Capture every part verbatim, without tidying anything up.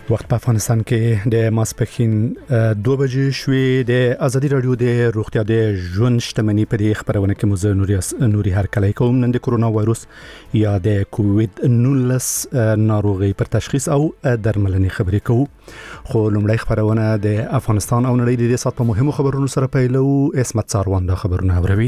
وخت په افغانستان کې د ماسپښین دوه بجې شوې. د ازادي رادیو د روغتیا د ژوند شتمنۍ په خبرونه کې مو زه نوري نوري هرکلی کوم. نن د کرونا وایروس یا د کووید نولس ناروغي پر تشخیص او درملنې خبرې کوو. خو لومړی خبرونه د افغانستان او نړۍ د دې سات په مهمو خبرونو سره پیلو. اسمت څاروان دا خبرونه اوروي.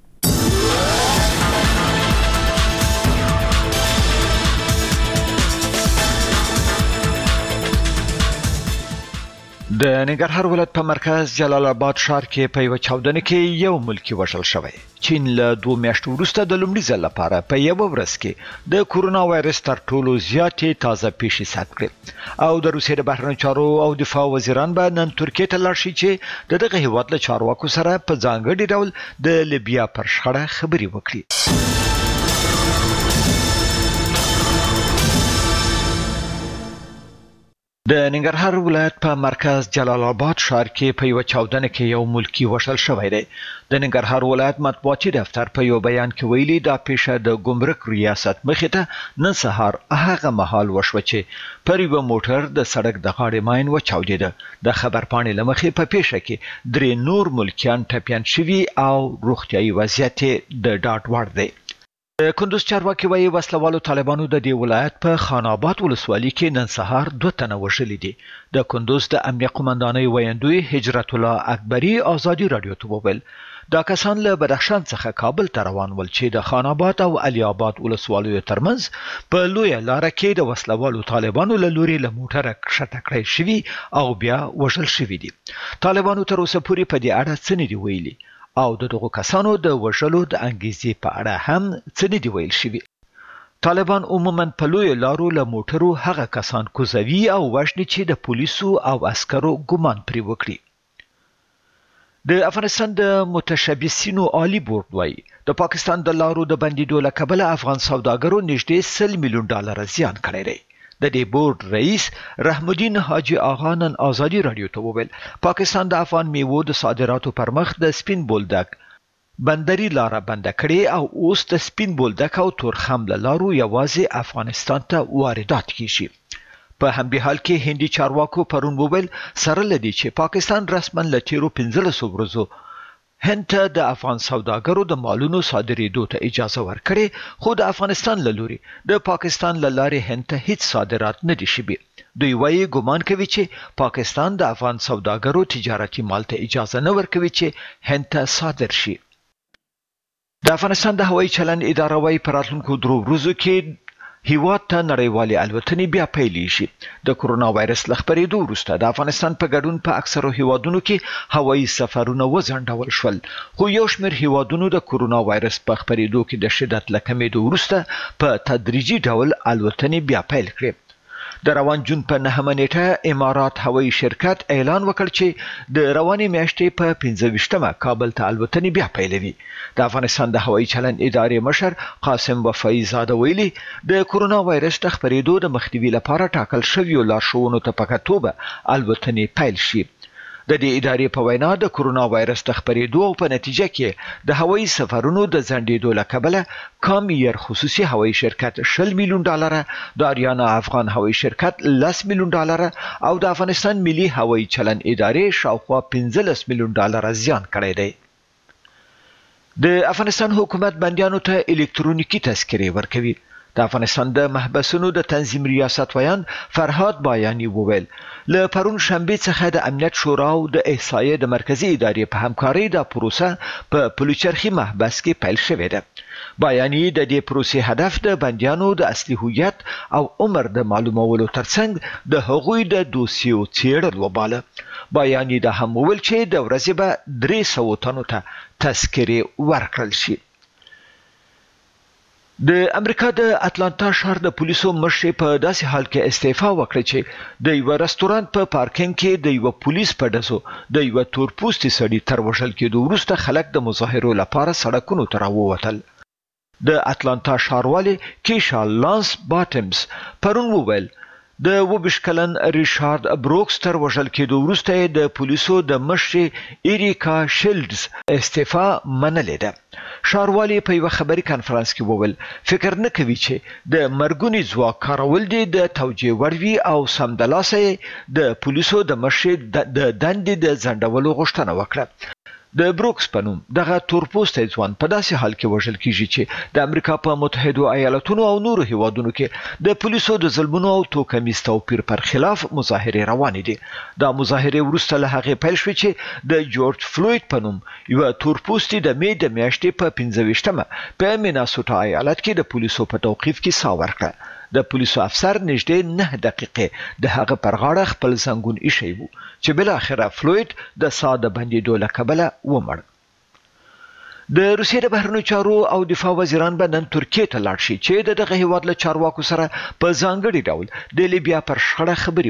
د ننګرهار ولایت په مرکز جلال آباد ښار کې په یو چاودنه کې یو ملکی وژل شوی. چین له دوه میاشتو وروسته د لومړي ځل لپاره په یو ورځ کې د کورونا وایرس تر ټولو زیاتې تازه پیښې ثبت کړې او د روسیې د بهرنیو چارو او دفاع وزیران به نن ترکیې ته لاړ شي چې د دغه هیواد له چارواکو سره په ځانګړي ډول د لیبیا پر شخړه خبرې وکړي. د ننګرهار ولایت په مرکز جلال آباد ښار کې په یو چاودنه کې یو ملکی وژل شوی دی. د ننګرهار ولایت مطبوعاتي دفتر په یو بیان کې ویلي دا پیښه د ګمرک ریاست مخې ته نن سهار هغه مهال وشوه چې پر یو موټر د سړک د غاړې ماین وچاودېده. د خبر پاڼې له مخې په پیښه کې درې نور ملکیان ټپیان شوي او روغتیايي وضعیت د ډاډ وړ دی. د کندوز چارواکي وايي وسلوالو طالبانو د دې ولایت په خان آباد ولسوالۍ کې نن سهار دوه تنه وژلي دي. د کندوز د امنیه قومندانۍ ویاندوی هجرت الله اکبری ازادي رادیو ته وویل دا کسان له بدخشان څخه کابل ته روان ول چې د خان آباد او علي آباد ولسوالیو ترمنځ په لویه لاره کې د وسلوالو طالبانو له لوري له موټره کښته کړی شوي او بیا وژل شوي دي. طالبانو تر اوسه پورې په دې اړه څه نه دي ویلي او د دغو کسانو د وژلو د انګیزې په اړه هم څه نه دي ویل شوي. طالبان عموما په لویو لارو له موټرو هغه کسان کوزوي او وژني چې د پولیسو او عسکرو ګمان پرې وکړي. د افغانستان د متشبثینو عالی بورډ وايي د پاکستان د لارو د بندیدو له کبله افغان سوداګرو نږدې سل میلیون ډالر زیان کړی دی. د دې بورډ رئیس رحم الدین حاجی آغا نن ازادي رادیو ته وویل پاکستان د افغان میوو د صادراتو پر مخ د سپین بولدک بندري لاره بنده کړې او اوس د سپین بولدک او تورخم له لارو یوازې افغانستان ته واردات کیږي. په همدې حال کې هندي چارواکو پرون وویل سره لدی چې پاکستان رسما له تیرو پنځلسو ورځو هند ته د افغان سوداګرو د مالونو صادرېدو ته اجازه ورکړې خو د افغانستان له لوري د پاکستان له لارې هند ته هیڅ صادرات نه دي شوي. دوی وايي ګمان کوي چې پاکستان د افغان سوداګرو تجارتي مال ته اجازه نه ورکوي چې هند ته صادر شي. د افغانستان د هوایي چلند اداره وايي په راتلونکو درو ورځو کې هیواد ته نړیوالې الوتنې بیا پیلېږي. د کرونا وایرس له خپرېدو وروسته د افغانستان په ګډون په اکثرو هیوادونو کې هوایي سفرونه وځنډول شول خو یو شمېر هیوادونو د کرونا وایرس په خپرېدو کې د شدت له کمېدو وروسته په تدریجي ډول الوتنې بیا پیل کړې. د روان جون په نهمه نیټه امارات هوایي شرکت اعلان وکړ چې د روانې میاشتې په پنځه ویشتمه کابل ته الوتنې بیا پیلوي. د افغانستان د هوایي چلند ادارې مشر قاسم وفایي زاده ویلي د کرونا وایرس د خپرېدو د مخنیوي لپاره ټاکل شویو لارښوونو ته په کتو الوتنې پیل شي. د دې ادارې په وینا د کرونا وایرس د خپرېدو او په نتیجه کې د هوایي سفرونو د ځنډېدو له کبله کام ایر خصوصي هوایي شرکت شل میلیون ډالره، د اریانا افغان هوایي شرکت لس میلیون ډالره او د افغانستان ملي هوایي چلند ادارې شاوخوا پنځلس میلیون ډالره زیان کړی دی. د افغانستان حکومت بندیانو ته الکترونیکي تذکرې ورکوي. د افغانستان د محبسونو د تنظیم ریاست ویان فرهاد بایانی وویل له پرون شنبه څخه د امنیت شورا او د احصایې د مرکزی ادارې په همکارۍ د پروسه په پلوچرخي محبس کې پیل شوې ده. بایانی د دې پروسې هدف د بندیانو د اصلي هویت او عمر د معلومولو ترڅنګ د هغوی د دوسیو څېړل وباله. بایانی د هم وویل چې د ورځې به درې سوه تنو ته تذکرې ورکړل شي. د امریکا د اتلانتا ښار د پولیسو مشر په داسې حال کې استعفا وکړه چې د یو رستورانت په پارکینګ کې د یو پولیس په ډزو د یو تورپوستي سړي تر وژل کېدو وروسته خلک د مظاهرو لپاره سړکونو ته راووتل. د اتلانتا ښاروالي کیشا لانس باټمز پرون وویل د وبیش کلن ریشارد بروکس تر وژل کېدو وروسته د پولیسو د مشرې ایریکا شیلډز استعفا منلې ده. ښاروالي په یوه خبري کانفرانس کې وویل فکر نه کوي چې د مرګوني ځواک کارول دي د توجیه وړ وي او سمدلاسه د پولیسو د مشرې د دندې د ځنډولو غوښتنه وکړه. د بروکس په نوم دغه تورپوستی ځوان په داسې حال کې وژل کیږي چې د امریکا په متحدو ایالتونو او نورو هیوادونو کې د پولیسو د ظلمونو او توکمیز توپیر پر خلاف مظاهرې روانې دي. دا مظاهرې وروسته له هغې پیل شوې چې د جورج فلوید په نوم یوه تورپوستي د مې د میاشتې په پنځه ویشتمه په میناسوټا ایالت کې د پولیسو په توقیف کې ساه ورکړه. د پولیسو افسر نږدې نه دقیقې د هغه پر غاړه خپل زنګون ایښی و چې بالاخره فلوید د ساه د بندېدو له کبله ومړ. د روسیې د بهرنیو چارو او دفاع وزیران به نن ترکیې ته لاړ شي چې د دغه هیواد له چارواکو سره په ځانګړي ډول د لیبیا پر شخړه خبرې